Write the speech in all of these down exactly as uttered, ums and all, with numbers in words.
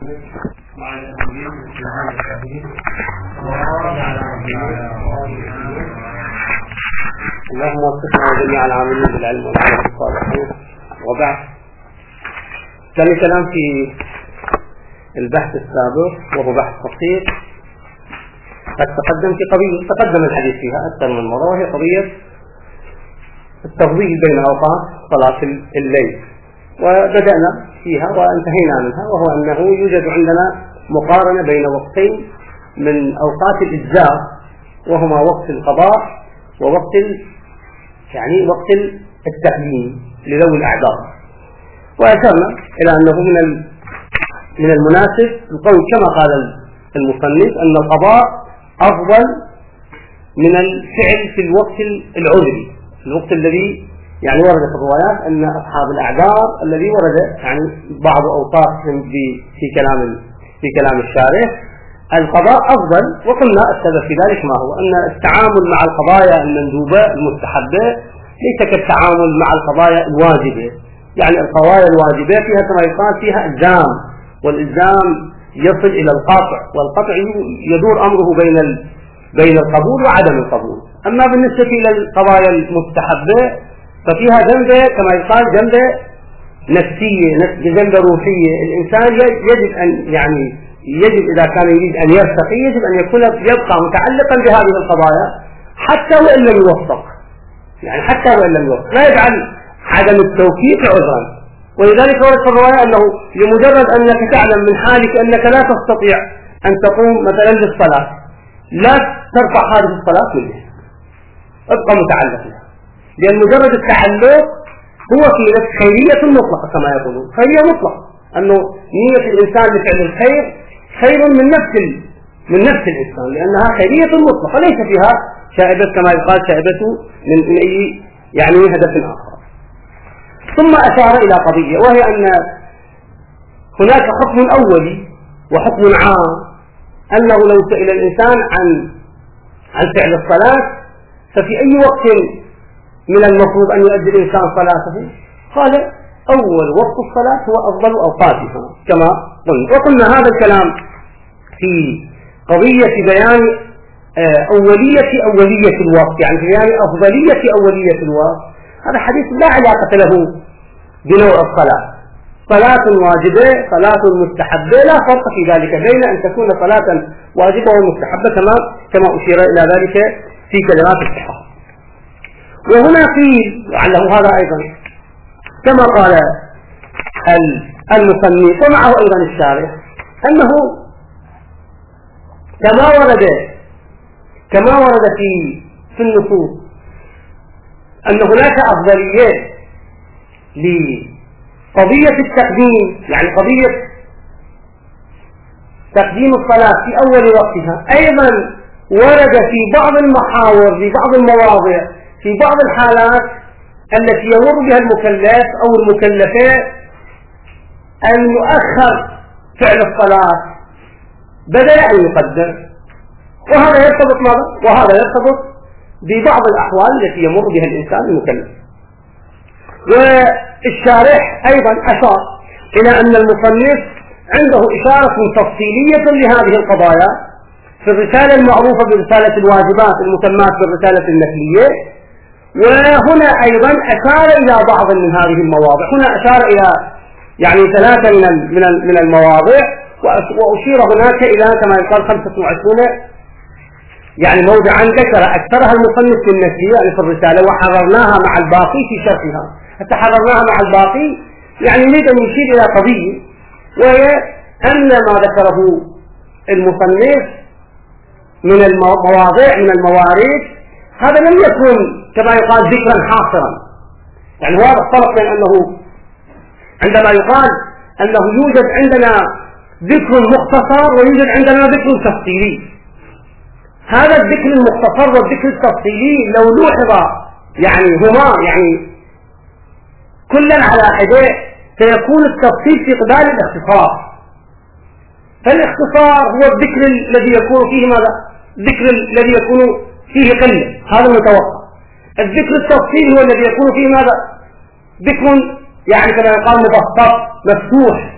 المصنف مع الأهمية في هذا الحديث وعرض على اللهم وفقنا جميع العاملين بالعلم والعمل الصالحين. وبعد، كان كلام في البحث السابق وهو بحث قصير قد تقدم في قضية تقدم الحديث فيها أكثر من مرة، وهي قضية التفضيل بين أوقات صلاة الليل، وبدأنا فيها وانتهينا منها، وهو أنه يوجد عندنا مقارنة بين وقتين من أوقات الإجزاء، وهما وقت القضاء ووقت يعني وقت التقديم لذوي الأعذار. وأشرنا إلى أنه من من المناسب القول كما قال المصنف أن القضاء أفضل من الفعل في الوقت العذري، الوقت الذي يعني ورد في الروايات أن أصحاب الأعذار الذي ورد يعني بعض أوصافهم في كلام في كلام الشارع القضاء أفضل. وقلنا السبب في ذلك ما هو أن التعامل مع القضايا المندوبة المستحبة ليس كالتعامل مع القضايا الواجبة، يعني القضايا الواجبة فيها كما يقال فيها إلزام، والإلزام يصل إلى القطع، والقطع يدور أمره بين بين القبول وعدم القبول. أما بالنسبة إلى القضايا المستحبة ففيها جنبة كما يقال جنبة نفسية، جنبة روحية. الإنسان يجب أن يعني يجب إذا كان يريد أن يرتقي يجب أن يكون يبقى متعلقا بهذه القضايا حتى وإن لم يوفق، يعني حتى وإن لم يوفق لا يجعل عدم التوفيق عذرا. ولذلك ورد في الرواية أنه لمجرد أنك تعلم من حالك أنك لا تستطيع أن تقوم مثلا للصلاة لا ترفع هذه الصلاة منها، ابقى متعلق بها، لأن مجرد التعلق هو في نفس خيرية مطلقة كما يقولون، خيرية مطلقة، أنه نية الإنسان لفعل الخير خير من نفس من نفس الإنسان، لأنها خيرية مطلقة ليس فيها شائبة كما يقال شائبة من أي يعني هدف آخر. ثم أشار إلى قضية، وهي أن هناك حكم أولي وحكم عام، أنه لو سئل الإنسان عن عن فعل الصلاة ففي أي وقت من المفروض أن يؤدي الإنسان صلاته؟ قال أول وقت الصلاة هو أفضل أوقاتها كما قلنا. وقلنا هذا الكلام في قضية بيان أولية أولية الوقت، يعني في بيان أفضلية أولية الوقت. هذا حديث لا علاقة له بنوع الصلاة، صلاة واجبة صلاة مستحبة لا فرق في ذلك بين أن تكون صلاة واجبة ومستحبة كما كما أشير إلى ذلك في كلمات الصحابة. وهنا قيل لعله هذا أيضا كما قال المصنف ومعه أيضا الشارح أنه كما ورد كما ورد في في النصوص أن هناك أفضليات لقضية التقديم، يعني قضية تقديم الصلاة في أول وقتها، أيضا ورد في بعض المحاور في بعض المواضع في بعض الحالات التي يمر بها المكلف أو المكلفات أن يؤخر فعل الصلاة بدل أن يقدم، وهذا يرتبط ماذا؟ وهذا يرتبط ببعض الأحوال التي يمر بها الإنسان المكلف. والشارح أيضا أشار إلى أن المصنف عنده إشارة تفصيلية لهذه القضايا في الرسالة المعروفة برسالة الواجبات المسماة بالرسالة النفلية. وهنا أيضا أشار إلى بعض من هذه المواضع، هنا أشار إلى يعني ثلاثة من من من المواضع، وأشير هناك إلى كما يقال خمسة وعشرين يعني موضعا ذكر أكثرها المصنف في النفسية يعني في الرسالة، وحررناها مع الباقي في شرحها. حتى حررناها مع الباقي يعني يريد أن يشير إلى قضية، وهي أن ما ذكره المصنف من المواضع من الموارد هذا لم يكن كما يقال ذكرا حاصرا، يعني هذا الفرق بين أنه عندما يقال أنه يوجد عندنا ذكر مختصر ويوجد عندنا ذكر تفصيلي. هذا الذكر المختصر والذكر التفصيلي لو لوحظ يعني هما يعني كلا على حدة سيكون التفصيل في قبال الاختصار. فالاختصار هو الذكر الذي يكون فيه ماذا؟ الذكر الذي يكون فيه قلة، هذا المتوقع. الذكر التفصيل هو الذي يكون فيه ماذا؟ ذكر يعني كما يقال مبسط مفتوح،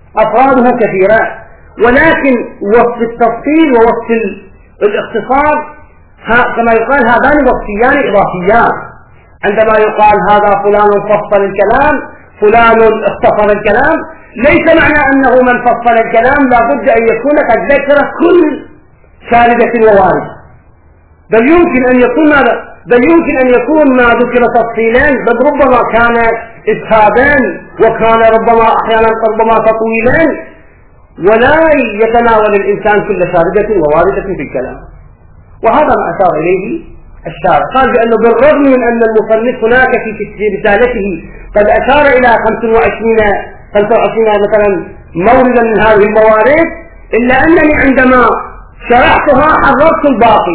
أفراده كثيرة، ولكن وصف التفصيل ووصف الاختصار كما يقال هذان وصفيان إضافيان. عندما يقال هذا فلان فصل الكلام فلان اختصر الكلام، ليس معنى أنه من فصل الكلام لا بد أن يكون قد ذكر كل شاردة وواردة، بل يمكن أن يكون ماذا؟ بل يمكن أن يكون ما ذكر تفصيلين، بل ربما كان إسهابين، وكان ربما أحيانا ربما تطويلين، ولا يتناول الإنسان كل شاردة وواردة في الكلام. وهذا ما أشار إليه الشارع، قال بأنه بالرغم من أن المصنف هناك في رسالته قد أشار إلى خمسة وعشرين مثلا موردا من هذه الموارد، إلا أنني عندما شرحتها حررت الباقي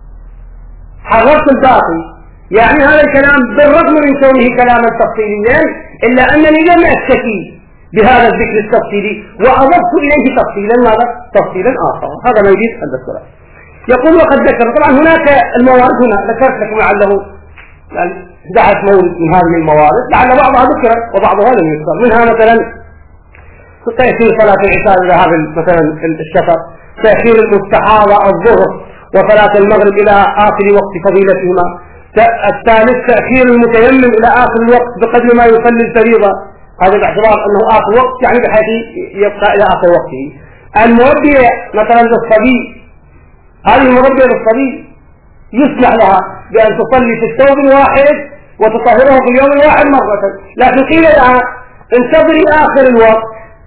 حررت الباقي يعني هذا الكلام بالرغم من كونه كلاما تفصيليا، إلا أنني لم أكتفي بهذا الذكر التفصيلي وأضفت إليه تفصيلا ماذا؟ تفصيلا آخر. هذا ما يريد أن أذكره. يقول وقد ذكر، طبعا هناك الموارد هنا ذكرت لكم لعله يعني أحد عشر مورد من هذه الموارد، لعل بعضها ذكر وبعضها لم يذكر. منها مثلا تأخير صلاة العشاء إلى هذا مثلا الشفق، تأخير المستحاضة الظهر وصلاة المغرب إلى آخر وقت فضيلتهما. الثالث تأخير المتيمم إلى آخر الوقت بقدر ما يصلي الفريضة، هذا باعتبار أنه آخر وقت يعني بحيث يبقى إلى آخر وقته. المربية مثلا للصبي، هذه المربية للصبي يسمح لها بأن تصلي في الثوب الواحد وتطهره في اليوم الواحد مرة، لكن قيل لها انتظري آخر الوقت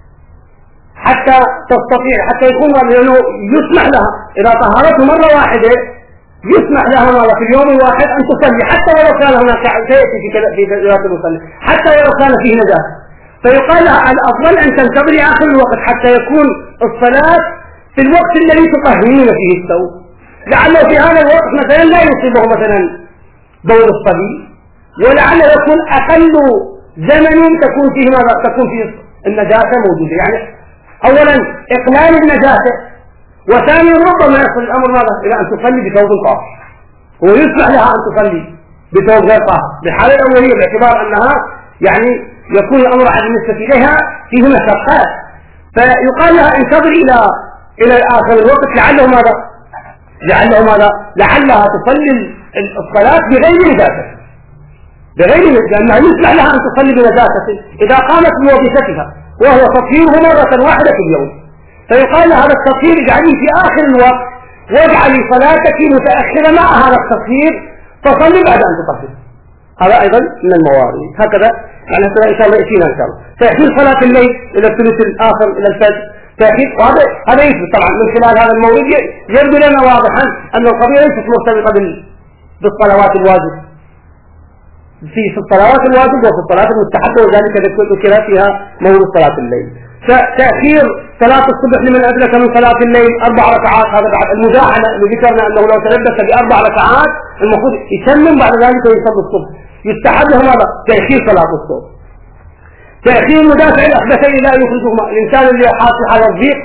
حتى تستطيع حتى يكون لأنه يسمح لها إذا طهرته مرة واحدة يسمح لها مرة في اليوم الواحد أن تصلي، حتى ولو كان هناك سيأتي في كذا في ذات المصلي، حتى ولو كان فيه نجاسة. فيقال لها الأفضل أن تنتظري آخر الوقت حتى يكون الصلاة في الوقت الذي تطهرين فيه الثوب، لعله في هذا الوقت مثلا لا يصيبه مثلا بول الصبي، ولعل يكون أقل زمن تكون فيه ماذا؟ تكون فيه النجاسة موجودة. يعني أولا إقلال النجاسة، وثانيا ربما يصل الأمر ماذا؟ إلى أن تصلي بثوب طاهر، ويسمح لها أن تصلي بثوب غير طاهر بالحالة الأولية، باعتبار أنها يعني يكون الأمر بالنسبة إليها فيه مشقات، فيقال لها انتظري إلى إلى آخر الوقت لعله ماذا؟ لعله ماذا؟ لعلها تصلي الصلاة بغير نجاسة، بغير نجاسة، لأنها يسمح لها أن تصلي بنجاسة إذا قامت بوظيفتها وهو تطهيره مرة واحدة في اليوم. فيقال لها هذا التطهير اجعلي في آخر الوقت واجعلي صلاتك متأخرة مع هذا التطهير فصلي بعد أن تطهر. هذا أيضا من الموارد. هكذا يعني إن شاء الله يأتينا إن شاء الله تأخير صلاة الليل إلى الثلث الآخر إلى الفجر، تأخير، وهذا هذا يثبت طبعا من خلال هذا المورد يبدو لنا واضحا أن القضية ليست مرتبطة بالصلوات الواجب، في الصلوات الواجب وفي الصلاة المستحبة، وذلك ذكر فيها مورد صلاة الليل. تأخير صلاة الصبح لمن أدرك من صلاة الليل أربع ركعات، هذا بعد المداعنة اللي ذكرنا أنه لو تلبس بأربع ركعات المفروض يسلم بعد ذلك ويصلي الصبح، يستحب له ماذا؟ تأخير صلاة الصبح. تأخير مدافع الأخبثين لا يخرجهما، الإنسان اللي حاصل على الضيق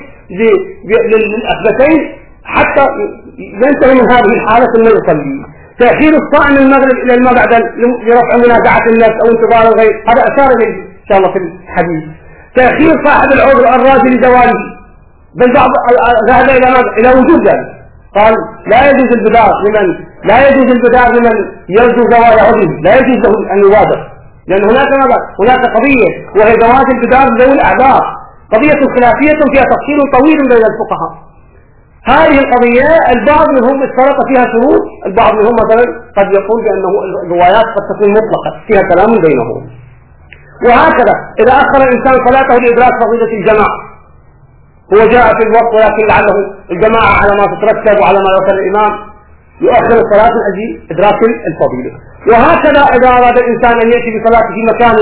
للأخبثين حتى ينتهي من هذه الحالة ثم يصلي. تأخير الصائم المغرب إلى المغرب لرفع منازعة الناس أو انتظار الغير، هذا أشار إليه إن شاء الله في الحديث. تأخير صاحب العذر الراجل لزواله، بل بعض ذهب إلى إلى وجود ذلك، قال لا يجوز البدار لمن لا يجوز البدار لمن يرجو زوال عذره، لا يجوز له أن يبادر، لأن هناك ماذا؟ هناك قضية وهي زواج البدار ذوي الأعذار، قضية خلافية فيها تفصيل طويل بين الفقهاء. هذه القضية البعض منهم اشترط فيها شروط، البعض منهم مثلا قد يقول بأنه الروايات قد تكون مطلقة فيها كلام بينهم. وهكذا إذا أخر الإنسان صلاته لإدراك فضيلة الجماعة، هو جاء في الوقت ولكن لعله الجماعة على ما تترتب وعلى ما يوصل الإمام يؤخر الصلاة من أجل إدراك الفضيلة. وهكذا إذا أراد الإنسان أن يأتي بصلاته في مكان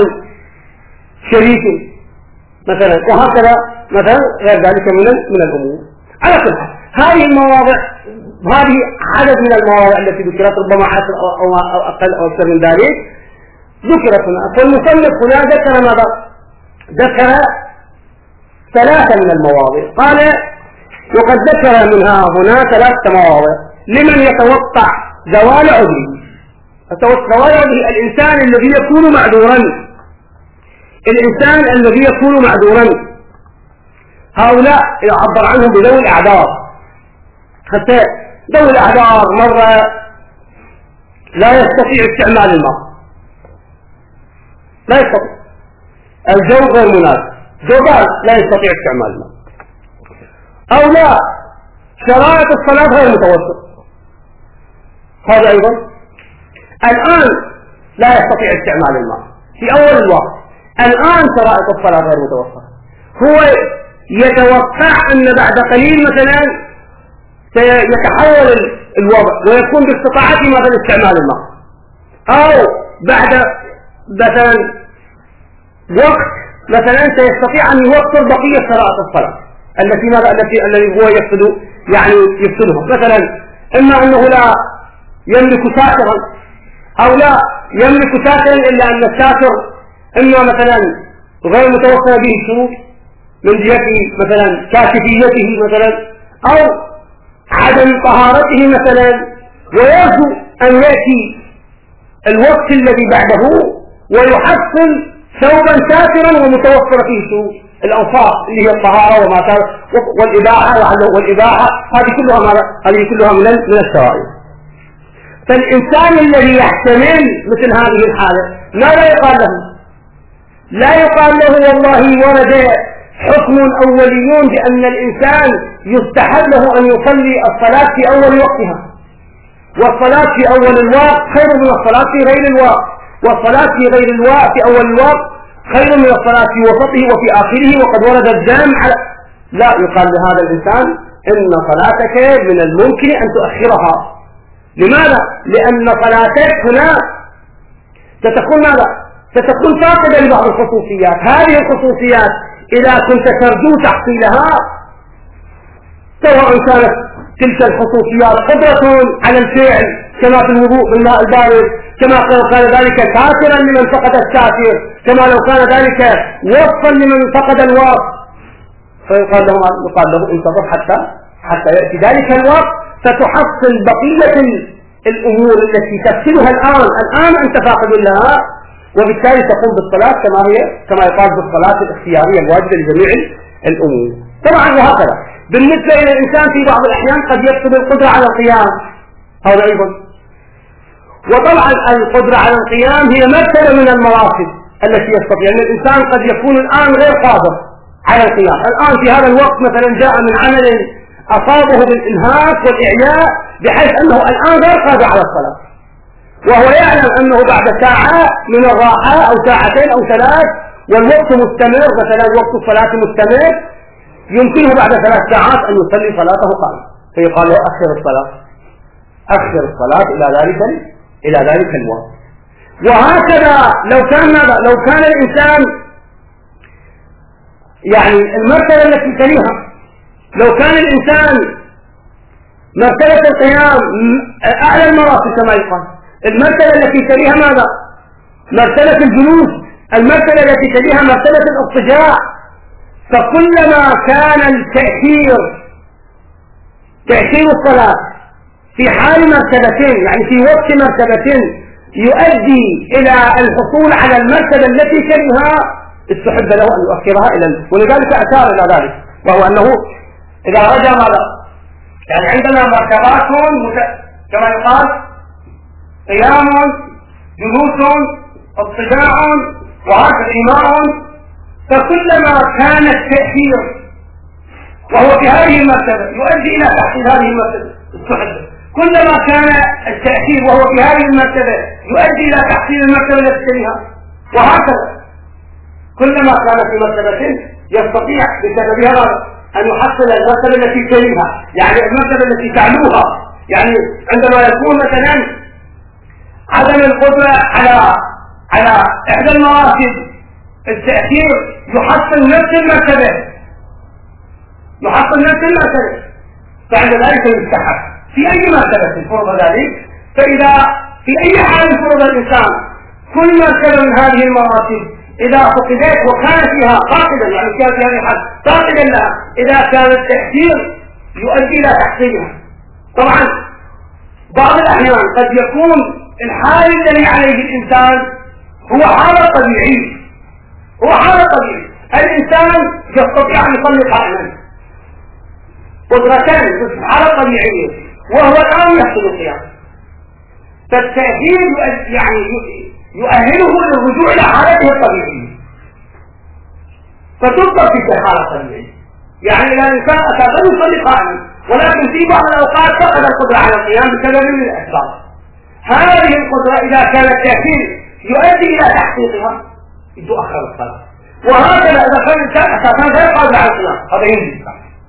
شريك مثلا، وهكذا مثلا غير ذلك من من الأمور. على كل حال هذه المواضع، هذه عدد من المواضع التي ذكرت، ربما عشر أو أقل أو أكثر من ذلك ذكرت هنا. فالمصنف هنا ذكر ماذا؟ ذكر ثلاثة من المواضع، قال وقد ذكر منها هنا ثلاثة مواضع لمن يتوقع زوال عذره. زوال عذره الإنسان الذي يكون معذورا، الإنسان الذي يكون معذورا هؤلاء يعبر عنهم بذوي الأعذار، حتى ذوي الأعذار مرة لا يستطيع استعمال الماء، لا يستطيع، الجو غير مناسب، جوال لا يستطيع استعمال الماء، أو لا شرائط الصلاة غير متوسط، هذا أيضا الآن لا يستطيع استعمال الماء في أول الوقت، الآن شرائط الصلاة غير متوسطة، هو يتوقع أن بعد قليل مثلا سيتحول الوضع ويكون باستطاعته مثلا استعمال الماء، أو بعد مثلا وقت مثلا سيستطيع أن يوصل بقية شرائط الصلاة التي ماذا التي الذي هو يفسد يعني يفسدها، مثلا إما أنه لا يملك ساترا أو لا يملك ساترا إلا أن الساتر إما مثلا غير متوفر به الشروط من جهة مثلا كاشفيته مثلا أو عدم طهارته مثلا، ويرجو أن يأتي الوقت الذي بعده ويحصل ثوبا ساترا ومتوفر فيه شروط الأوصاف اللي هي الطهارة وما كان والإباحة والإباحة هذه كلها هذه كلها من من الشرائع. فالإنسان الذي يحتمل مثل هذه الحالة ماذا يقال له؟ لا يقال له والله ورد حكم أوليون بأن الإنسان يستحب له أن يصلي الصلاة في أول وقتها، والصلاة في أول الوقت خير من الصلاة في غير الوقت، والصلاة في غير الوقت في أول الوقت خير من الصلاة في وسطه وفي آخره، وقد ورد الدم على لا يقال لهذا الإنسان إن صلاتك من الممكن أن تؤخرها. لماذا؟ لأن صلاتك هنا ستكون ماذا؟ ستكون فاقدة لبعض الخصوصيات، هذه الخصوصيات إذا كنت ترجو تحصيلها سواء كانت تلك الخصوصيات قدرة على الفعل كما في الوضوء بالماء البارد، كما لو كان ذلك ساترا لمن فقد الساتر، كما لو كان ذلك وصفا لمن فقد الوصف، فيقال له يقال له انتظر حتى حتى يأتي ذلك الوقت فتحصل بقية الأمور التي تفسدها الآن الآن أنت فاقد لها، وبالتالي تقوم بالصلاة كما هي كما يقال بالصلاة الاختيارية الواجبة لجميع الأمور. طبعا وهكذا بالنسبة إلى الإنسان في بعض الأحيان قد يفقد القدرة على القيام، هذا أيضا. وطبعا القدرة على القيام هي مرتبة من المراتب التي يستطيع، لأن الإنسان قد يكون الآن غير قادر على القيام، الآن في هذا الوقت مثلا جاء من عمل أصابه بالإنهاك والإعياء بحيث أنه الآن غير قادر على الصلاة، وهو يعلم أنه بعد ساعة من الراحة أو ساعتين أو ثلاث والوقت مستمر، مثلا وقت الصلاة مستمر، يمكنه بعد ثلاث ساعات أن يصلي صلاته قائما، فيقال له أخر الصلاة أخر الصلاة إلى ذلك إلى ذلك الوقت. وهكذا لو كان ماذا؟ لو كان الإنسان يعني المرتبة التي تليها، لو كان الإنسان مرتبة القيام أعلى المراتب كما يقال، المرتبة التي تليها ماذا؟ مرتبة الجلوس، المرتبة التي تليها مرتبة الاضطجاع، فكلما كان التأخير تأخير الصلاة في حال مرتبتين يعني في وقت مرتبتين يؤدي إلى الحصول على المرتبة التي تليها استحب له أن يؤخرها إلى، ولذلك أشار إلى ذلك، وهو أنه إذا رجع ماذا؟ يعني عندنا مرتبات كما يقال قيام جلوس اضطجاع وهكذا إيماء، فكلما كان التأخير وهو في هذه المرتبة يؤدي إلى تحصيل هذه المرتبة الصحبة، كلما كان التأخير وهو في هذه المرتبة يؤدي إلى تحصيل المرتبة التي تليها، وهكذا كلما كان في مرتبة يستطيع بسببها أن يحصل المرتبة التي تليها، يعني المرتبة التي تعلوها. يعني عندما يكون مثلا عدم القدرة على على إحدى المراتب التأخير يحصل نفس المرتبة يحصل نفس المرتبة فعند ذلك يستحق في أي مرتبة فرض ذلك. فإذا في أي حال فرض الإنسان كل مرتبة من هذه المراتب إذا فقدت وكان فيها فاقدا، يعني كان في هذه الحال فاقدا لها، إذا كان التأثير يؤدي إلى تحصيلها. طبعا بعض الأحيان قد يكون الحال الذي عليه الإنسان هو حالة طبيعية هو حالة طبيعية الإنسان يستطيع أن يصلي قائما قدرتان على طبيعية، وهو الآن يحصل القيام، فالتأهيل يعني يؤهله للرجوع إلى حالته الطبيعية، فتضطر في حالة طبيعية. يعني إذا الإنسان أساسا يصلي قائما ولكن في بعض الأوقات فقد القدرة على القيام بسبب من الأسباب، هذه القدرة إذا كان التأهيل يؤدي إلى تحقيقها تؤخر الصلاة. وهكذا إذا كان الإنسان أساسا غير قادر على القيام هذا ينجز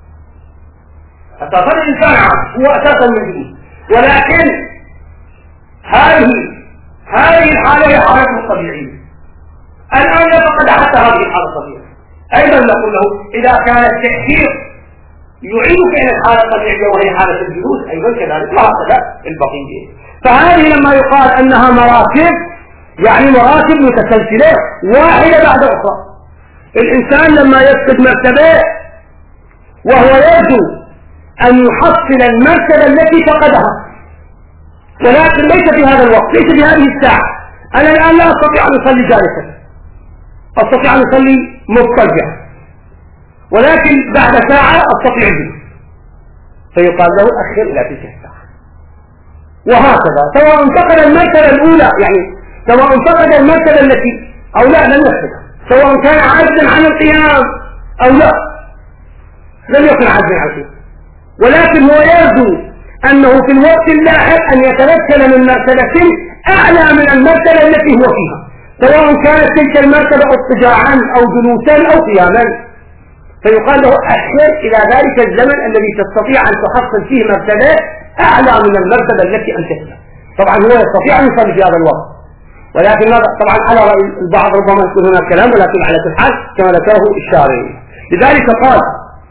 أساسا الإنسان عام هو أساسا موجود، ولكن هذه هذه الحالة هي حالته الطبيعية. الآن فقد حتى هذه الحالة الطبيعية أيضا نقول له إذا كان التأخير يعيدك إلى الحالة الطبيعية وهي حالة الجلوس أيضا كذلك وهكذا البقية. فهذه لما يقال أنها مراتب يعني مراتب متسلسلة واحدة بعد أخرى. الإنسان لما يفقد مرتبة وهو يرجو أن يحصل المرتبة التي فقدها، ولكن ليس في هذا الوقت، ليس في هذه الساعة. أنا الآن لا أستطيع أن أصلي جالسا، أستطيع أن أصلي مضطجعا، ولكن بعد ساعة أستطيع الجلوس، فيقال له أخر إلى تلك الساعة. وهكذا سواء انتقل المرتبة الأولى، يعني سواء انتقل المرتبة التي أو لا لم يفقدها، سواء كان عاجزا عن القيام أو لا لم يكن عاجزا عن القيام، ولكن هو يرجو أنه في الوقت اللاحق أن يتمكن من مرتبة أعلى من المرتبة التي هو فيها، سواء كانت تلك المرتبة اضطجاعا أو جلوسا أو قياما، فيقال له أخر إلى ذلك الزمن الذي تستطيع أن تحصل فيه مرتبة أعلى من المرتبة التي أنت فيها. طبعا هو يستطيع أن يصلي في هذا الوقت، ولكن طبعا على رأي البعض ربما يكون هناك كلام، ولكن على كل حال كما ذكره الشارعي. لذلك قال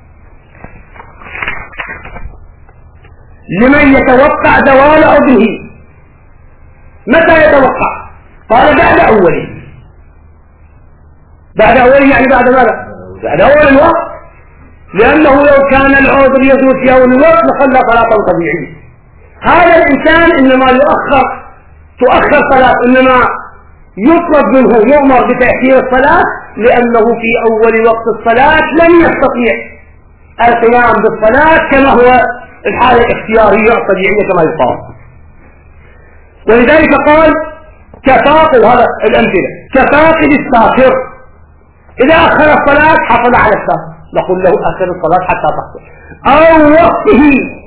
لمن يتوقع زوال عذره. متى يتوقع؟ قال بعد أوله. بعد أوله يعني بعد ماذا؟ بعد أول الوقت، لأنه لو كان العذر يزول في أول الوقت لخلى صلاة طبيعية. هذا الإنسان إنما يؤخر تؤخر صلاة، إنما يطلب منه يؤمر بتأخير الصلاة لأنه في أول وقت الصلاة لم يستطيع القيام بالصلاة كما هو الحالة الاختيارية الطبيعية كما يقال. ولذلك قال كفاقد، هذا الأمثلة كفاقد السافر إذا أخر الصلاة حصل على السافر، نقول له أخر الصلاة حتى تحصل، أو وقته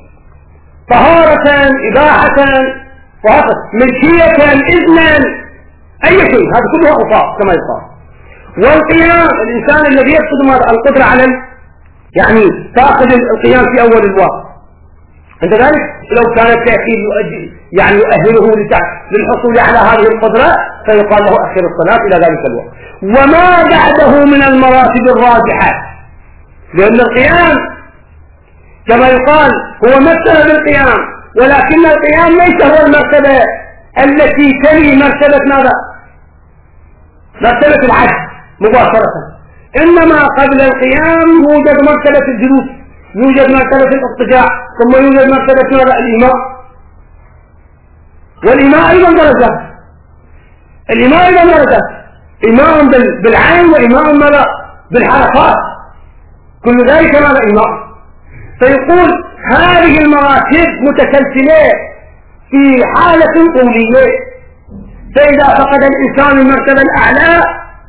طهارة إباحة وهكذا ملكية إذنا أي شيء، هذا كله أوصاف كما يقال. والقيام الإنسان الذي يفقد القدرة على يعني فاقد القيام في أول الوقت، عند ذلك لو كان التأخير يؤدي يعني يؤهله للحصول على هذه القدرة فيقال له أخر الصلاة إلى ذلك الوقت. وما بعده من المراتب الراجحة، لأن القيام كما يقال هو مرتبة بالقيام، ولكن القيام ليس هو المرتبة التي تلي مرتبة ماذا؟ مرتبة العجز مباشرة، إنما قبل القيام يوجد مرتبة الجلوس، يوجد مرتبة الاضطجاع، ثم يوجد مرتبة ماذا؟ الإيماء. والإيماء أيضا درجة، الإيماء أيضا درجة، إيماء بالعين وإيماء ماذا؟ بالحركات، كل ذلك ماذا؟ إيماء. فيقول هذه المراتب متسلسلة في حالة طولية، فإذا فقد الإنسان المرتبة الأعلى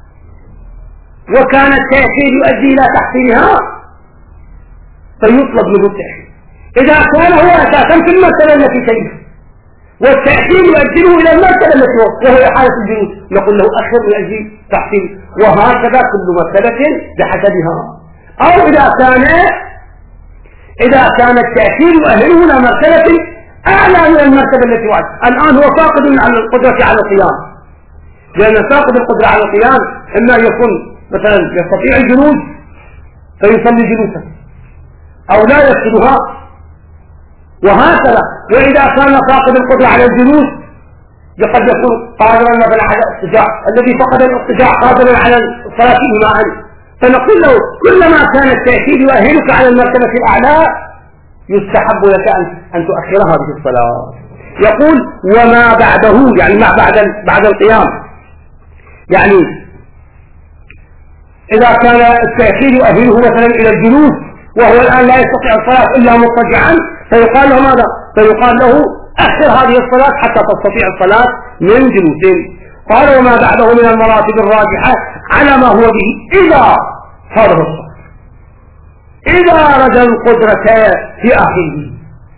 وكان التأخير يؤدي إلى تحصيلها فيطلب منه التأخير. إذا كان هو أساسا في المرتبة التي تليه والتأخير يؤديه إلى المرتبة التي هو وهي حالة الجلوس، نقول له أخر من أجل تحصيل، وهكذا كل مرتبة بحسبها. أو إذا كان إذا كان التأخير يؤهله إلى مرتبة أعلى من المرتبة التي وعد. الآن هو فاقد على القدرة على القيام، لأن فاقد القدرة على القيام إما يكون مثلا يستطيع الجلوس فيصلي جلوسا أو لا يفقدها، وهكذا. وإذا كان فاقد القدرة على الجلوس قد يكون قادرا مثلا على الاضطجاع، الذي فقد الاضطجاع قادرا على الصلاة إيماء، فنقول له كلما كان التأكيد يؤهلك على المرتبة الأعلى يستحب لك أن تؤخر هذه الصلاة. يقول وما بعده يعني ما بعد بعد القيام، يعني إذا كان التأكيد يؤهله مثلا إلى الجلوس وهو الآن لا يستطيع الصلاة إلا مضطجعا، فيقال له ماذا؟ فيقال له أخر هذه الصلاة حتى تستطيع الصلاة من جلوسين. قال وما بعده من المراتب الراجحة على ما هو به إذا فرض الصلاة، إذا رجى القدرة في آخره.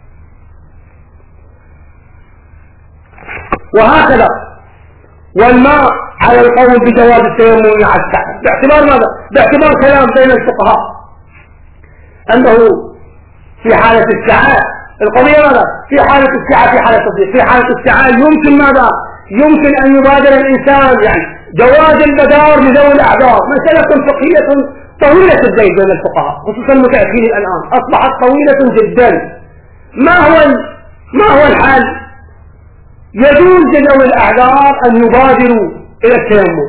وهكذا والماء على القول بجواز التيمم على السعة، باعتبار ماذا؟ باعتبار كلام بين الفقهاء أنه في حالة السعة القضية ماذا؟ في حالة السعة في حالة الضيق، في حالة السعة يمكن ماذا؟ يمكن أن يبادر الإنسان يعني جواز البدار لذوي الأعذار، مسألة فقهية طويلة الزيت بين الفقهاء خصوصا المتأخرين الآن أصبحت طويلة جدا. ما هو ما هو الحال؟ يجوز لذوي الأعذار أن يبادروا إلى التيمم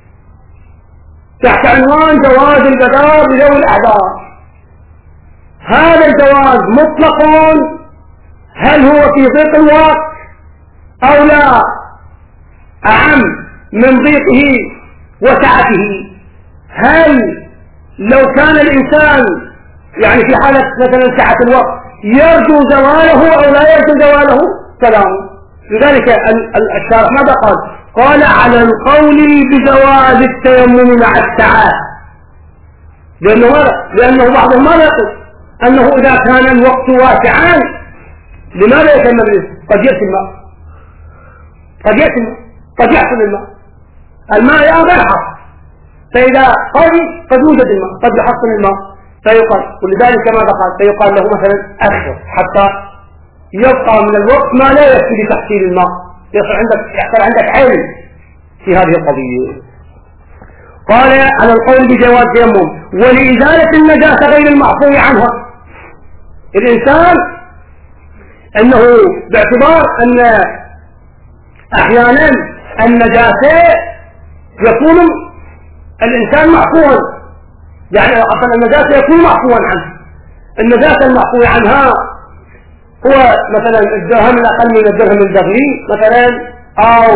تحت عنوان جواز البدار لذوي الأعذار. هذا الجواز مطلق، هل هو في ضيق الوقت أو لا أعم من ضيقه وسعته؟ هل لو كان الإنسان يعني في حالة مثلا سعة الوقت يرجو زواله أو لا يرجو زواله؟ سلام. لذلك الشارع ماذا قال؟ قال على القول بجواز التيمم مع السعة، لأنه, لأنه بعضهم ماذا يقول؟ أنه إذا كان الوقت واسعا لماذا يتم بالإنسان؟ قد يأتي الماء، قد يأتي الماء، قد يحصل الماء، الماء يا غير حصل، فإذا قد قد يوجد الماء، قد يحصل الماء، فيقال. ولذلك ماذا قال؟ فيقال له مثلا أخر حتى يبقى من الوقت ما لا يكفي لتحصيل الماء، يصير عندك يحصل عندك علم في هذه القضية. قال على القول بجواز التيمم ولإزالة النجاسة غير المعفو عنها. الإنسان أنه باعتبار أن أحيانا النجاسة يكون الإنسان معفوا، يعني أصلا النجاسة يكون معفوا عنه. النجاسة المعفو عنها هو مثلا الدرهم الأقل من الدرهم الدغري مثلا، أو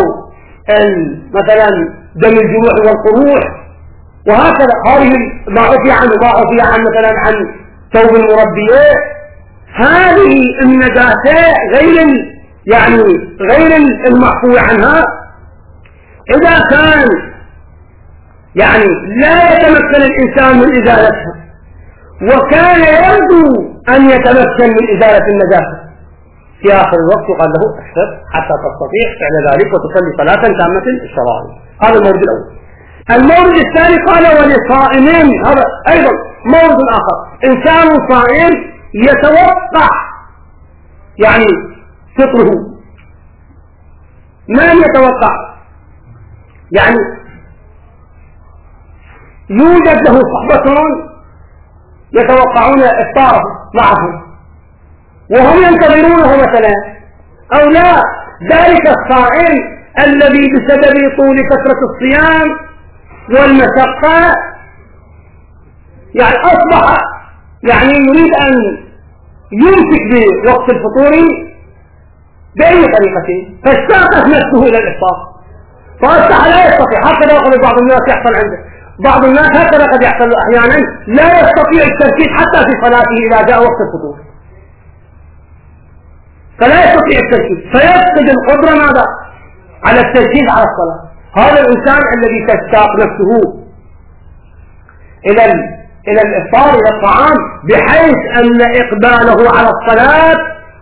مثلا دم الجروح والقروح، وهكذا. هذه ما عفي عنه ما عفي عن مثلا عن ثوب المربية، هذه النجاسة غير يعني غير المعفو عنها إذا كان يعني لا يتمكن الإنسان من إزالتها وكان يرجو أن يتمكن من إزالة النجاسة في آخر الوقت، قال له احفظ حتى تستطيع فعل ذلك وتصلي صلاة تامة الشرائع. هذا المورد الأول. المورد الثاني قال ولصائمين، هذا أيضا مورد آخر. إنسان صائم يتوقع يعني فطره، ما يتوقع يعني يوجد له صحبة يتوقعون إفطاره معه وهم ينتظرونه مثلا أو لا. ذلك الصائم الذي بسبب طول فترة الصيام والمشقة يعني أصبح يعني يريد أن يمسك بوقت الفطور بأي طريقة، فاشتاقت نفسه إلى الإفطار فأصبح لا يستطيع. هكذا يقول بعض الناس يحصل عنده، بعض الناس هكذا قد يحصل أحيانا لا يستطيع التركيز حتى في صلاته إذا جاء وقت الفطور، فلا يستطيع التركيز فيفقد القدرة ماذا؟ على التركيز على الصلاة. هذا الإنسان الذي تشتاق نفسه إلى إلى الإفطار إلى الطعام بحيث أن إقباله على الصلاة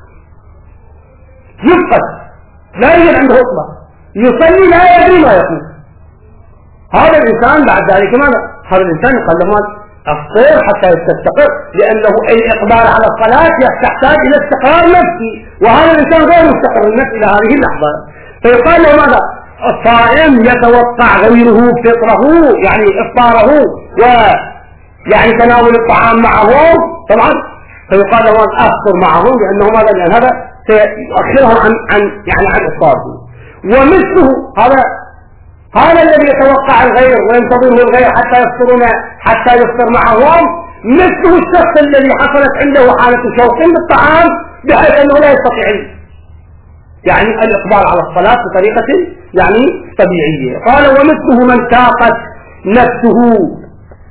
يفقد، لا يوجد عنده إقبال، يصلي لا يدري ما يقول. هذا الإنسان بعد ذلك ماذا؟ هذا الإنسان يقال له أفطر حتى يستقر، لأنه الإقبال على الصلاة يحتاج إلى استقرار نفسي، وهذا الإنسان غير مستقر النفس إلى هذه اللحظة. فيقال له ماذا؟ الصائم يتوقع غيره فطره يعني إفطاره ويعني تناول الطعام معه طبعا، فيقال له أفطر معه لأنه ماذا؟ لأن هذا سيؤخره عن عن يعني عن إفطاره. ومثله هذا هذا الذي يتوقع الغير وينتظره الغير حتى يفطرون حتى يفطر معهم، مثله الشخص الذي حصلت عنده حالة شوق بالطعام بحيث أنه لا يستطيع يعني الإقبال على الصلاة بطريقة يعني طبيعية. قال ومثله من ساقت نفسه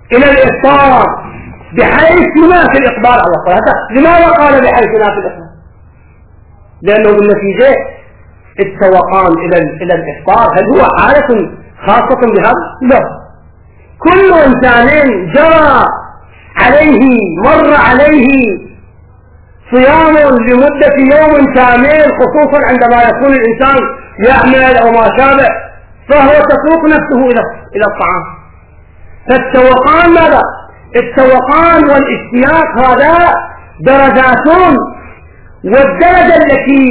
إلى الإفطار بحيث ينافي الإقبال على الصلاة. لماذا قال بحيث ينافي الإقبال؟ لأنه بالنتيجة التوقان إلى إلى الإفطار هل هو حالة خاصة بهذا؟ لا، كل إنسان جرى عليه مر عليه صيام لمدة يوم كامل، خصوصا عندما يكون الإنسان يعمل أو ما شابه، فهو تسوق نفسه إلى إلى الطعام. فالتوقان ماذا؟ التوقان والاشتياق هذا درجات، والدرجة التي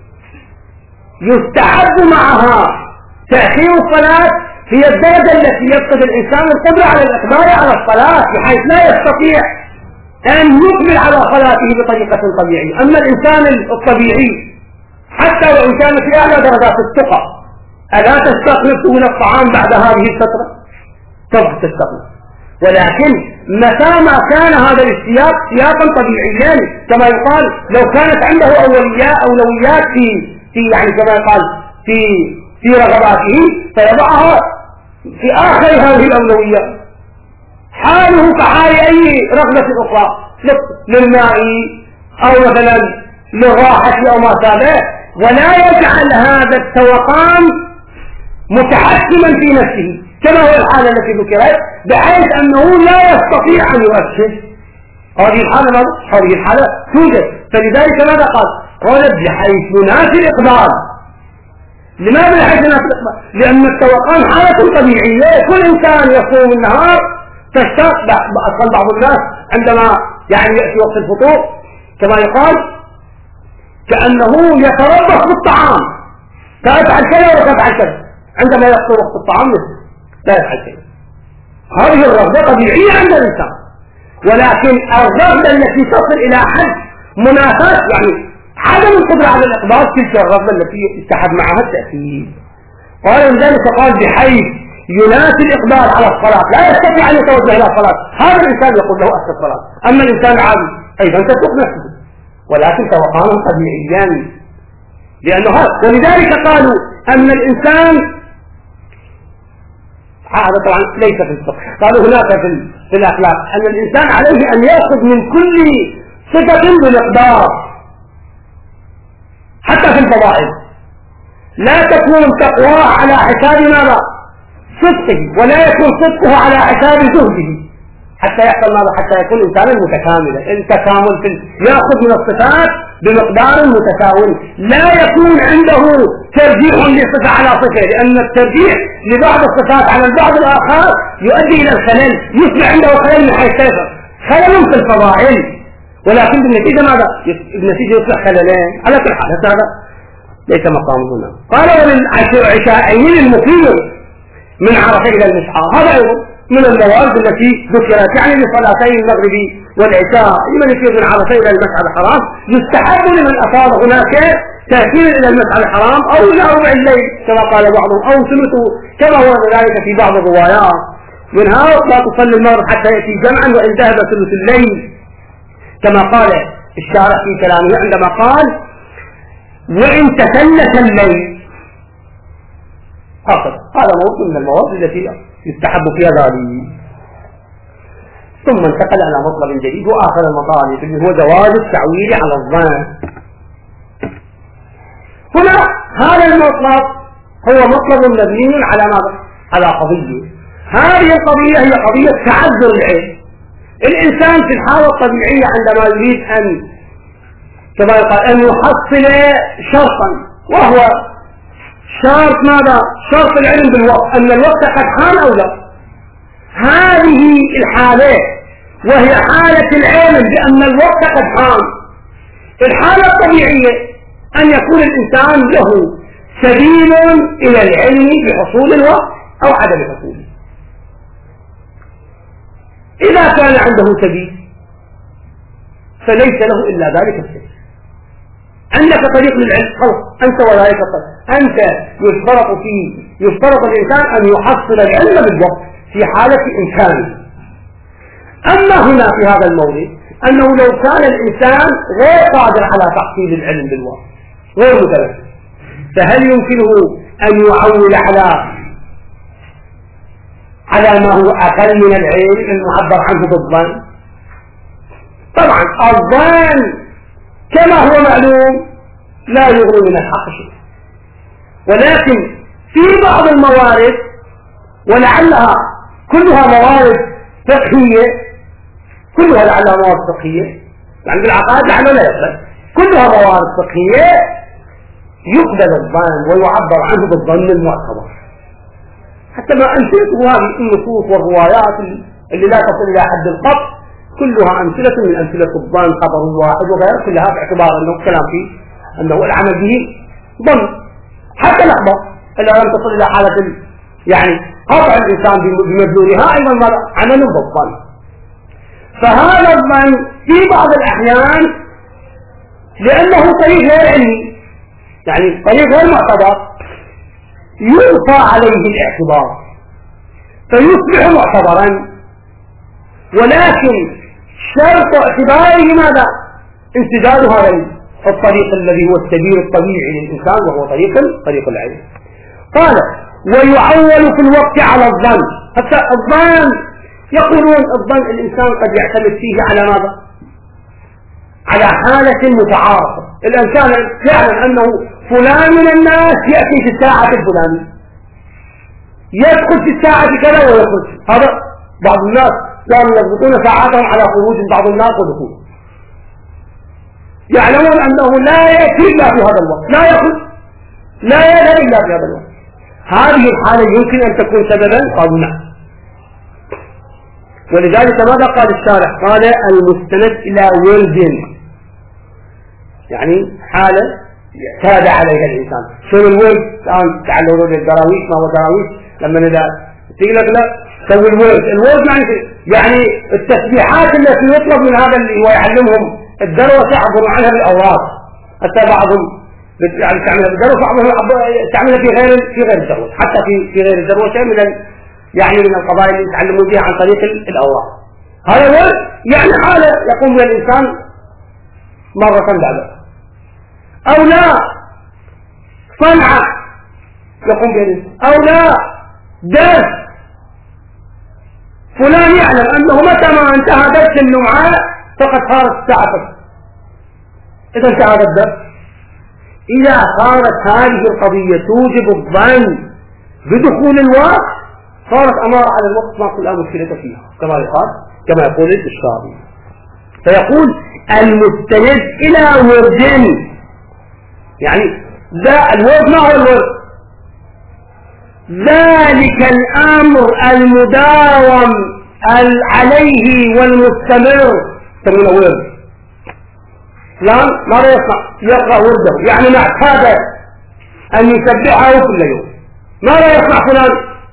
يستحب معها تأخير الصلاة هي الدرجة التي يفقد الإنسان القدرة على الإقبال على الصلاة بحيث لا يستطيع أن يقبل على صلاته بطريقة طبيعية. أما الإنسان الطبيعي حتى وإن كان في أعلى درجات الثقة ألا تشتاق نفسه إلى الطعام بعد هذه الفترة؟ طبعا تشتاق، ولكن متى ما كان هذا الاشتياق اشتياقا طبيعيا كما يقال لو كانت عنده أوليات أولويات في في يعني كما يقال في في رغباته فيضعها في آخر هذه الأولويات، حاله كحال أي رغبة أخرى للماء أو مثلا للراحة أو ما شابه، ولا يجعل هذا التوقان متحكما في نفسه كما هو الحالة التي ذكرت، بحيث أنه لا يستطيع أن يؤثر. هذه الحالة هذه الحالة توجد. فلذلك ماذا قال؟ قال بحيث ينافي الإقبال. لماذا بحيث ينافي الإقبال؟ لأن التوقان حالة طبيعية، كل إنسان يصوم النهار تشتاق أصل بعض الناس عندما يعني يأتي وقت الفطور كما يقال كأنه يتربص بالطعام، فأفعل كذا وتفعل كذا، عندما يحصل وقت الطعام لا يفعل كذا. هذه الرغبة طبيعية عند الإنسان، ولكن الرغبة التي تصل إلى حد منافاة يعني عدم القدرة على الإقبال تلك الرغبة التي يستحب معها التأثير. قال ذلك قال بحيث ينافي الإقبال على الصلاة، لا يستطيع أن يتوجه إلى الصلاة، هذا الإنسان يقول له أخذ الصلاة. أما الإنسان العادي أيضا تسوق نفسه، ولكن توقانا طبيعيا لأنه هذا. ولذلك قالوا أن الإنسان هذا طبعا ليس في الفقه، قالوا هناك في, في الأخلاق أن الإنسان عليه أن يأخذ من كل صفة بالإقدار حتى في الفضائل، لا تكون تقواه على حساب ماذا؟ صدقه، ولا يكون صدقه على حساب زهده، حتى يحصل ماذا؟ حتى يكون إنسانا متكاملا. التكامل في يأخذ من الصفات بمقدار متساوي، لا يكون عنده ترجيح لصفة على صفة، لأن الترجيح لبعض الصفات على البعض الآخر يؤدي إلى الخلل، يصبح عنده خلل من حيث كيفه خلل في الفضائل، ولكن بالنتيجة ماذا؟ بالنتيجة يصبح خللين. على كل حال هذا ليس مقام هنا. قال وللعشاءين المقيم من عرفة إلى المسعى، هذا أيضا من الموارد التي ذكرت، يعني لصلاتي المغرب والعشاء لمن يفيض من عرفة إلى المسعى الحرام يستحب لمن أفاض هناك تأخير إلى المسعى الحرام أو إلى ربع الليل كما قال بعضهم أو ثلثه كما هو ذلك في بعض الروايات، منها لا تصلي المغرب حتى يأتي جمعا وإن ذهب ثلث الليل كما قال الشارع في كلامه عندما قال وإن تثلث الليل أخذ. هذا موضوع من المواد التي يستحب فيها ذلك. ثم انتقل على مطلب جديد وآخر المطالب اللي هو جواز التعويل على الظن. هنا هذا المطلب هو مطلب مبني على ماذا؟ على قضية. هذه القضية هي قضية تعذر العلم. الإنسان في الحالة الطبيعية عندما يريد أن كما يقال أن يحصل شرطا، وهو شرط ماذا؟ شرط العلم بالوقت، أن الوقت قد حان أو لا. هذه الحالة وهي حالة العلم بأن الوقت قد حان. الحالة الطبيعية أن يكون الإنسان له سبيل إلى العلم بحصول الوقت أو عدم حصوله. إذا كان عنده سبيل فليس له إلا ذلك السبيل. عندك طريق للعلم خلص أنت وذلك الطريق، أنت يشترط فيه يشترط الإنسان أن يحصل العلم بالوقت في حالة إمكانه. أما هنا في هذا الموضوع أنه لو كان الإنسان غير قادر على تحصيل العلم بالوقت غير متمكن، فهل يمكنه أن يعول على على ما هو أقل من العلم المعبر عنه بالظن. طبعا الظن كما هو معلوم لا يغني من الحق شيء، ولكن في بعض الموارد ولعلها كلها موارد فقهية، كلها لعلها موارد فقهية، يعني بالعقائد لعله لا يقبل، كلها موارد فقهية يقبل الظن ويعبر عنه بالظن المعتبر، حتى ما أمثلته هذه النصوص والروايات اللي لا تصل إلى حد القطع كلها أمثلة من أمثلة الظن، خبر واحد وغير، كلها باعتبار أنه الكلام فيه أنه العمل به ظن، حتى الأخبار إلا لم تصل إلى حالة يعني قطع الإنسان بمدلولها أيضا عمل بالظن. فهذا الظن في بعض الأحيان لأنه طريق غير علمي، يعني طريق غير معتبر، يرفع عليه الاعتبار فيصبح معتبرا، ولكن شرط اعتباره ماذا؟ امتداد هذا الطريق الذي هو السبيل الطبيعي للإنسان وهو طريق طريق العلم. قال ويعول في الوقت على الظن، حتى الظن يقولون الظن الإنسان قد يعتمد فيه على ماذا؟ على حالة متعارفة. الإنسان يعلم أنه فلان من الناس يأتي في الساعة الفلانية، يدخل في الساعة كذا ويخرج، هذا بعض الناس كانوا يضبطون ساعاتهم على خروج بعض الناس ودخول، يعلمون أنه لا يأتي إلا في هذا الوقت، لا يخرج لا يذهب إلا في هذا الوقت. هذه الحالة يمكن أن تكون سببا؟ قالوا نعم. ولذلك ماذا قال الشارح؟ قال المستند إلى ولد، يعني حالة اعتاد عليها الإنسان. شنو الولد؟ الآن تعلموا للدراويش، ما هو دراويش لما ندى تقول لك لا سوي الولد، الولد يعني يعني التسبيحات التي يطلب من هذا اللي هو يعلمهم الدروة تعبر عنها بالأوراق، حتى بعضهم يعني تعمل الدروة بعضهم تعملها في غير في غير الدروة، حتى في في غير الدروة شيء من يعني من القضايا اللي يتعلمون بها عن طريق الأوراق. هذا الولد يعني حالة يقوم بها الإنسان مرة بعد، أو لا صنعة يقوم بها الإنسان، أو لا درس فلان يعلم أنه متى ما انتهى درس النوعاء فقد صارت الساعة. إذا انتهى الدرس، إذا صارت هذه القضية توجب الظن بدخول الوقت صارت أمارة على الوقت ما كل مشكلة فيها، كما يقال كما يقول الشاطبي. فيقول المستند إلى ورد، يعني ذا الورد ما هو الورد؟ ذلك الأمر المداوم عليه والمستمر يسمونه ورد. فلان ماذا يصنع؟ يقرأ ورده، يعني معتاد أن يسبحه كل يوم. ماذا يصنع فلان؟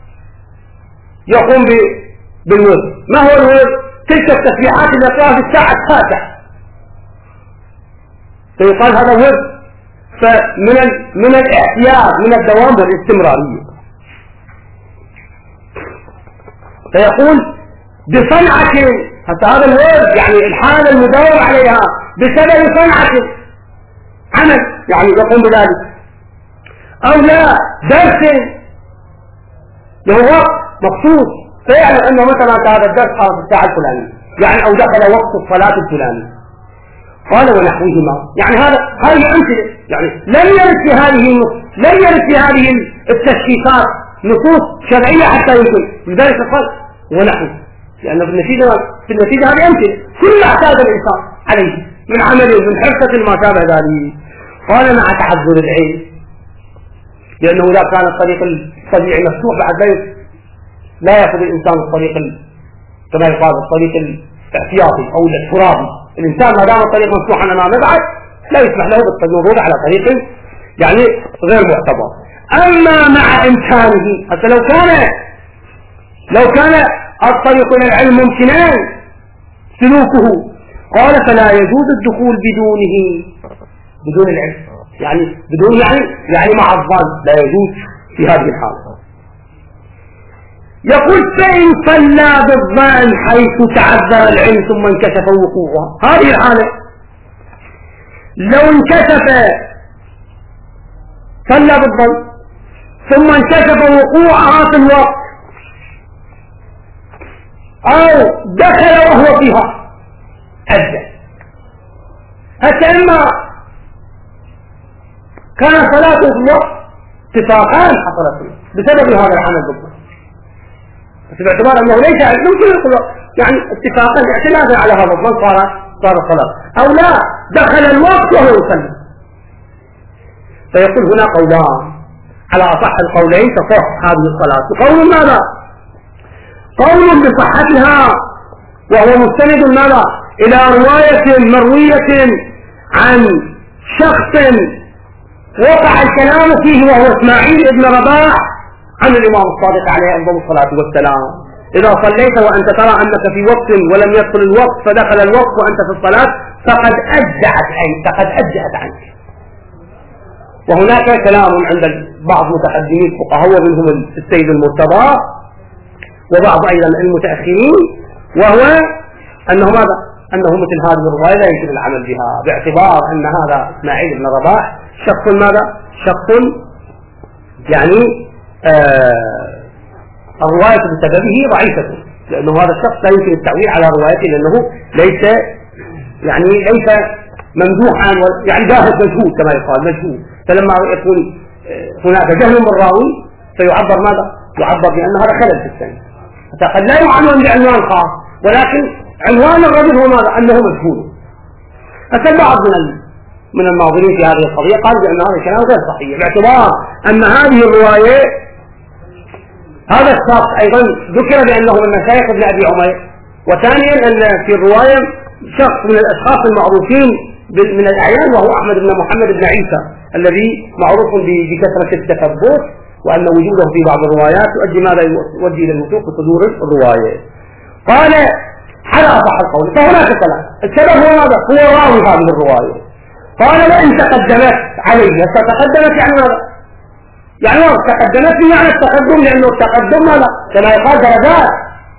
يقوم بالورد. ما هو الورد؟ تلك التسبيحات اللي يقرأها في الساعة التاسعة فيقال هذا ورد. فمن من الاحتياط من الدوام والاستمرارية. فيقول بصنعة، حتى هذا الورد يعني الحالة المداوم عليها بسبب صنعة عمل يعني يقوم بذلك، أو لا درس له وقت مخصوص فيعلم أنه مثلا هذا الدرس خلاص الساعة الفلانية، يعني أو دخل وقت الصلاة الفلانية. قال ونحوهما، يعني هذا هذه أمثلة، يعني لم يرد في هذه لم يرد في هذه التشخيصات نصوص شرعية حتى يمكن، لذلك قال ونحو، لأن في النتيجة في النتيجة هذه أمثلة كل ما اعتاد الإنسان عليه من عمله من حرفة ما شابه ذلك. قال مع تعذر العلم، لأنه إذا كان الطريق الطبيعي مفتوح بعد لا لا يأخذ الإنسان الطريق كما يقال الطريق الاحتياطي أو الاضطرابي. الإنسان ما دام الطريق مفتوحا أمام مبعث لا يسمح له بالمرور على طريق يعني غير معتبر. أما مع إمكانه، حتى لو كان لو كان الطريق إلى العلم ممكنان سلوكه، قال فلا يجوز الدخول بدونه بدون العلم، يعني بدون يعني يعني مع الظن لا يجوز في هذه الحالة. يقول فإن صلى بالظن حيث تعذر العلم ثم انكشف وقوعه، هذه الحالة لو انكشف صلى بالظن ثم انكشف وقوعها في الوقت أو دخل وهو فيها أدى. حتى إما كان صلاته في الوقت اتفاقان حصلت بسبب هذا العمل بالضبط، بس باعتبار أنه ليس يمكن يعني اتفاقا اعتمادا على هذا الظن صار صار الصلاة، أو لا دخل الوقت وهو يصلي. فيقول هنا قولان، على أصح القولين تصح هذه الصلاة. قول ماذا؟ قول بصحتها وهو مستند ماذا؟ إلى رواية مروية عن شخص وقع الكلام فيه وهو إسماعيل ابن رباح عن الإمام الصادق عليه أفضل الصلاة والسلام: إذا صليت وأنت ترى أنك في وقت ولم يدخل الوقت فدخل الوقت وأنت في الصلاة فقد أجزعت عنك فقد أجزعت عنك. وهناك كلام عند بعض متقدمي الفقهاء ومنهم السيد المرتضى وبعض أيضا المتأخرين، وهو أنه ماذا؟ أنه مثل هذه الرواية لا يمكن العمل بها، باعتبار أن هذا إسماعيل بن رباح شخص ماذا؟ شخص يعني آه الرواية بسببه ضعيفة، لأنه هذا الشخص لا يمكن التعويل على روايته، لأنه ليس يعني ليس ممدوحا يعني جاهز مجهول كما يقال مجهول. فلما يكون هناك جهل بالراوي فيعبر ماذا؟ يعبر بأن هذا خلل في السنة، فقد لا يعنون بعنوان خاص، ولكن عنوان الرجل هو ماذا؟ أنه مجهول. أسأل بعض من من الناظرين في هذه القضية قال بأن هذا الكلام غير صحيح، باعتبار أن هذه الرواية هذا الشخص أيضا ذكر بأنه من مشايخ ابن أبي عمير، وثانيا أن في الرواية شخص من الأشخاص المعروفين من الأعيان وهو أحمد بن محمد بن عيسى الذي معروف بكثرة التثبت، وأن وجوده في بعض الروايات يؤدي ماذا؟ يؤدي إلى الوثوق في صدور الرواية. قال على أصح القول فهناك كلام، السبب هو ماذا؟ هو راوي هذه الرواية. قال وإن تقدمت علي، فتقدمت يعني ماذا؟ يعني تقدمت بمعنى التقدم، لأنه التقدم ماذا؟ كما يقال درجات،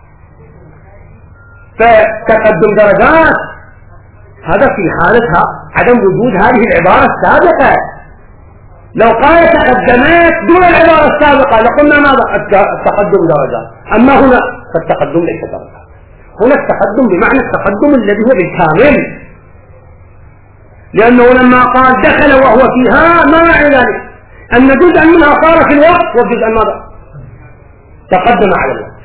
فتقدم درجات هذا في حالتها عدم وجود هذه العبارة السابقة. لو قال تقدمات دون العبارة السابقة لقلنا ماذا؟ التقدم درجات، أما هنا فالتقدم ليس درجات، هنا التقدم بمعنى التقدم الذي هو بالكامل، لأنه لما قال دخل وهو فيها ما معنى ذلك؟ أن جزءا منها صار في الوقت وجزءا ماذا؟ تقدم على الوقت.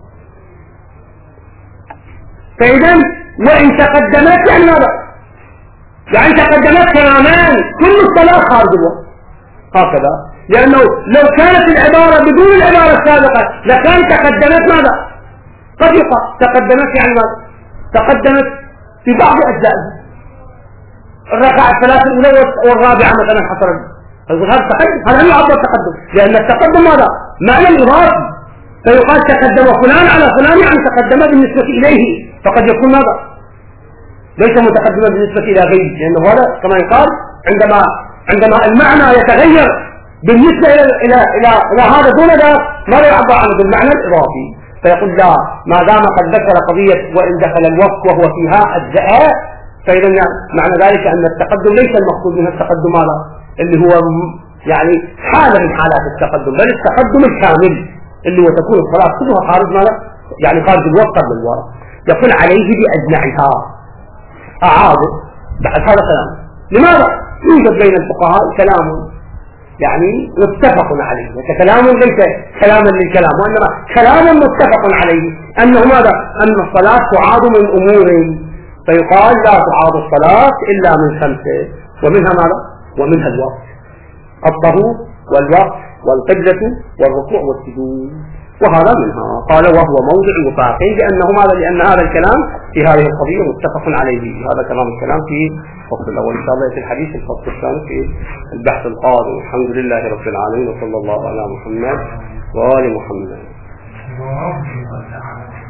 فإذا وإن تقدمت يعني ماذا؟ يعني تقدمت تماما كل الصلاة خارج الوقت هكذا، لأنه لو كانت العبارة بدون العبارة السابقة لكان تقدمت ماذا؟ قد يقال تقدمت يعني ماذا؟ تقدمت في بعض أجزائها، الركعة الثلاثة الأولى والرابعة مثلا حصلت، هذا التقدم، هذا لا يعبر تقدم، لأن التقدم ماذا؟ معنى الإضافي، فيقال تقدم فلان على فلان يعني تقدم بالنسبة إليه، فقد يكون ماذا؟ ليس متقدما بالنسبة إلى غيره، لأنه هذا كما يقال عندما عندما المعنى يتغير بالنسبة إلى إلى إلى, إلى هذا دون ذاك ما يعبر عنه بالمعنى الإضافي، فيقول لا ما دام قد ذكر قضية وإن دخل الوقت وهو فيها أجزاء، فإذا يعني معنى ذلك أن التقدم ليس المقصود منه التقدم هذا اللي هو يعني حالة من حالات التقدم، بل التقدم الكامل اللي هو تكون الصلاة كلها خارج ماذا؟ يعني خارج الوقت قبل الوراء. يقول عليه بأجمعها أعاده بعد هذا كلام. لماذا؟ يوجد بين الفقهاء كلام يعني متفق عليه، كلام ليس كلاما للكلام، وإنما كلام متفق عليه أنه ماذا؟ أن الصلاة تعاد من أمور، فيقال لا تعاد الصلاة إلا من خمسة، ومنها ماذا؟ ومنها الوقت، الطهور والوقت والقبلة والركوع والسجود، وهذا منها. قال وهو موضع وفاق لأنه ماذا؟ لأن هذا الكلام في هذه القضية متفق عليه، هذا كلام الكلام في الفصل الأول، إن شاء الله في الحديث الفصل الثاني في البحث القادم. الحمد لله رب العالمين، وصلى الله على محمد وآل محمد.